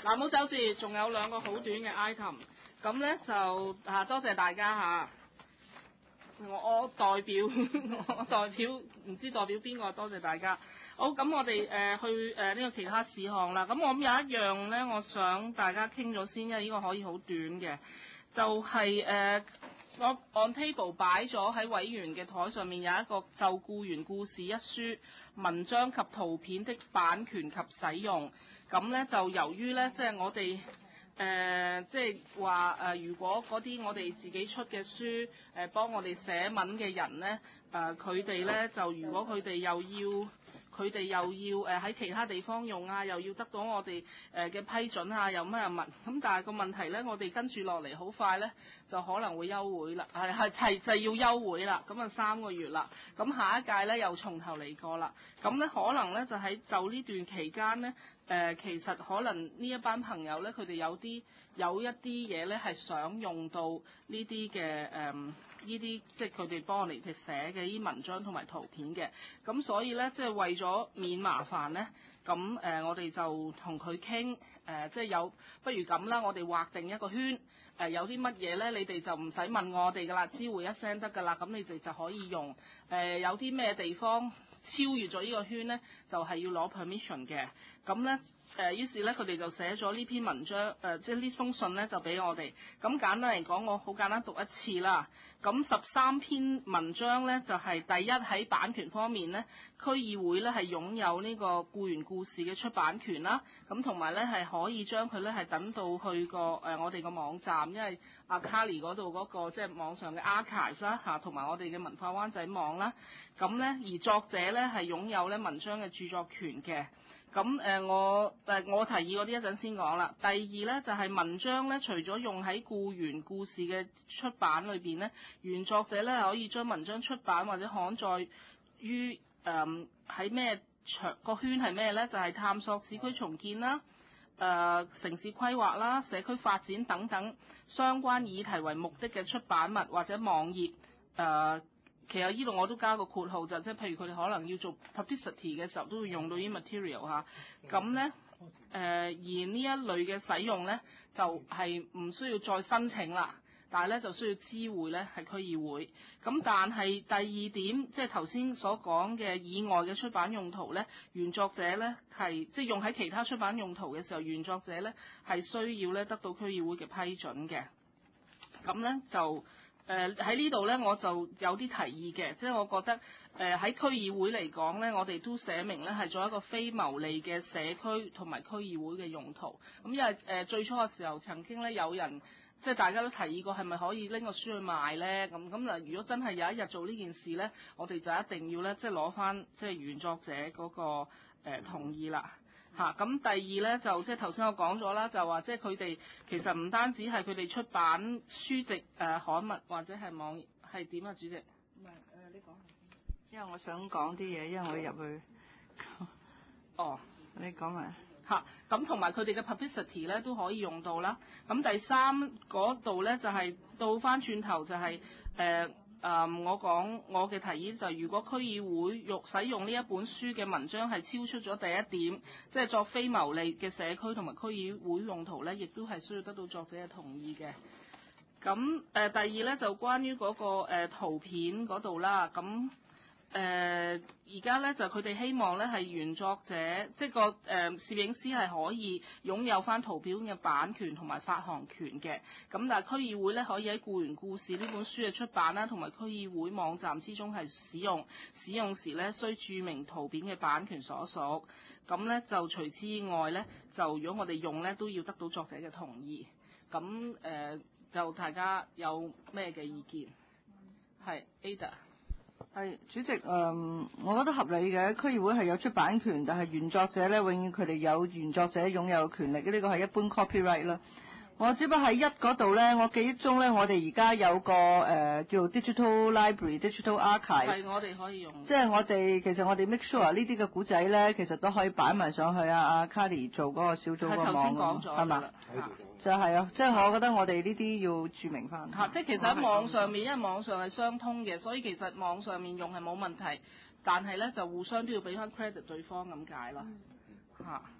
嗱，冇走住，仲有兩個好短嘅 item。咁咧就多謝大家嚇。我代表唔知代表邊個，多謝大家。好，咁我哋去呢個其他事項啦。咁我諗有一樣咧，我想大家傾咗先，因為呢個可以好短嘅，就係我 on table 擺咗喺委員嘅台上面有一個就僱員故事一書文章及圖片的版權及使用。咁咧就由於咧即係我哋即係話如果嗰啲我哋自己出嘅書幫我哋寫文嘅人咧佢哋咧就如果佢哋又要喺其他地方用啊，又要得到我哋嘅批准啊，又乜又乜咁，但係個問題咧，我哋跟住落嚟好快咧就可能會休會啦，就要休會啦，咁啊3個月啦，咁下一屆咧又從頭嚟過啦，咁咧可能咧就喺就呢段期間咧。其實可能呢一班朋友咧，佢哋有一啲嘢咧係想用到呢啲嘅呢啲即係佢哋幫我哋寫嘅啲文章同埋圖片嘅，咁所以咧即係為咗免麻煩咧，咁我哋就同佢傾即係有不如咁啦，我哋劃定一個圈有啲乜嘢咧，你哋就唔使問我哋噶啦，知會一聲得噶啦，咁你哋就可以用有啲咩地方超越咗呢個圈咧，就係要攞 permission 嘅。咁咧於是咧佢哋就寫咗呢篇文章即係呢封信咧就俾我哋。咁簡單嚟講，我好簡單讀一次啦。咁13篇文章咧就係第一喺版權方面咧，區議會咧係擁有呢個僱員故事嘅出版權啦。咁同埋咧係可以將佢咧係等到去個我哋個網站，因為阿 Carly 嗰度嗰個即係網上嘅 archive 啦嚇，同埋我哋嘅文化灣仔網啦。咁咧而作者咧係擁有咧文章嘅著作權嘅。咁我提議嗰啲一陣先講啦。第二咧就係文章咧，除咗用喺僱員故事嘅出版裏邊咧，原作者咧可以將文章出版或者刊載於喺咩個圈係咩咧？就係探索市區重建啦、城市規劃啦、社區發展等等相關議題為目的嘅出版物或者網頁其實呢度我都加個括號，就即係譬如佢哋可能要做 publicity 嘅時候都會用到啲 material 嚇，咁咧而呢一類嘅使用咧就係唔需要再申請啦，但係咧就需要知會咧係區議會。咁但係第二點，即係頭先所講嘅以外嘅出版用途咧，原作者咧係即係用喺其他出版用途嘅時候，原作者咧係需要咧得到區議會嘅批准嘅。咁咧就喺呢度咧，我就有啲提議嘅，即係我覺得喺區議會嚟講咧，我哋都寫明咧係做一個非牟利嘅社區同埋區議會嘅用途。咁因為最初嘅時候曾經咧有人即係大家都提議過係咪可以拎個書去賣咧？咁嗱，如果真係有一日做呢件事咧，我哋就一定要咧即係攞翻即係原作者嗰個同意啦。咁第二咧就即係頭先我講咗啦，就話即係佢哋其實唔單止係佢哋出版書籍刊物或者係網係點啊，主席？唔係你講下先。 因為我想講啲嘢，因為我入去。 哦， 你講埋。 咁同埋佢哋嘅 publicity 咧都可以用到啦。咁第三嗰度咧就係倒翻轉頭就係我講我嘅提議就係如果區議會使用呢一本書嘅文章係超出咗第一點，即係作非牟利嘅社區同埋區議會用途咧，亦都係需要得到作者嘅同意嘅。咁第二咧就關於嗰個圖片嗰度啦，咁而家咧就佢哋希望咧係原作者，即係個攝影師係可以擁有翻圖片嘅版權同埋發行權嘅。咁但係區議會咧可以喺僱員故事呢本書嘅出版啦，同埋區議會網站之中係使用時咧需註明圖片嘅版權所屬。咁咧就除此以外咧，就如果我哋用咧都要得到作者嘅同意。咁就大家有咩嘅意見？係 Ada。 係主席，我覺得合理嘅。區議會係有出版權，但係原作者咧，永遠佢哋有原作者擁有權力嘅，呢個係一般 copyright 啦。我只不過喺一嗰度咧，我記憶中咧，我哋而家有個叫 digital library、digital archive， 係我哋可以用。 即係其實我哋 make sure 呢啲嘅古仔咧，其實都可以擺埋上去阿 Carly 做嗰個小組個網，係嘛？就係啊，即係我覺得我哋呢啲要注明翻。 即係其實喺網上面，因為網上係相通嘅，所以其實網上面用係冇問題，但係咧就互相都要俾翻 credit 對方咁解啦。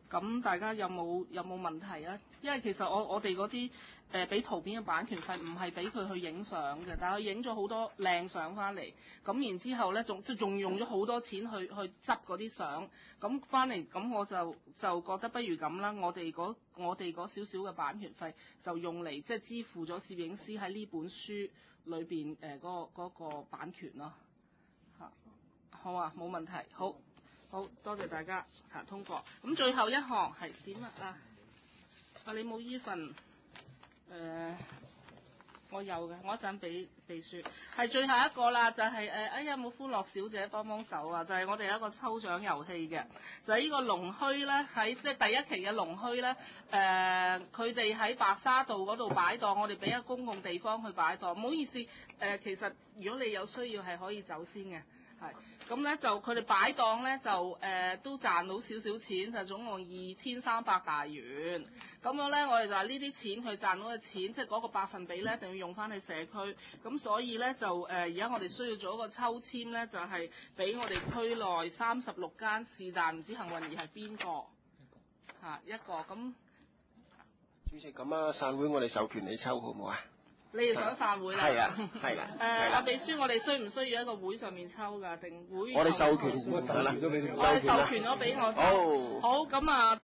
咁大家有冇問題啊？因為其實我哋嗰啲俾圖片嘅版權費唔係俾佢去影相嘅，但係佢影咗好多靚相翻嚟，咁然之後咧仲用咗好多錢去執嗰啲相，咁翻嚟咁我就覺得不如咁啦，我哋嗰少少嘅版權費就用嚟即係支付咗攝影師喺呢本書裏邊嗰個版權咯，嚇，好啊，冇問題，好多謝大家通過。咁最後一項係點啊？你冇依份我有嘅，我一陣俾秘書。係最後一個啦，就係有冇歡樂小姐幫手啊？就係我哋有一個抽獎遊戲嘅，就係呢個龍墟咧，喺即係第一期嘅龍墟咧，佢哋喺白沙道嗰度擺檔，我哋俾一個公共地方去擺檔。唔好意思，其實如果你有需要係可以走先嘅。係，咁咧就佢哋擺檔咧就都賺到少少錢，就總共2300大元。咁樣咧，我哋就話呢啲錢佢賺到嘅錢，即係嗰個百分比咧，一定要用翻喺社區。咁所以咧就而家我哋需要做一個抽籤咧，就係俾我哋區內36間是但唔知幸運兒係邊個？一個咁。 主席，咁啊散會我哋授權你抽好唔好啊？ 你哋想散會啦？ 係啊，係啦。 阿秘書，我哋需唔需要一個會上面抽㗎？定會？ 我哋授權，我哋授權咗俾我。 我哋授權咗俾我。好，咁啊。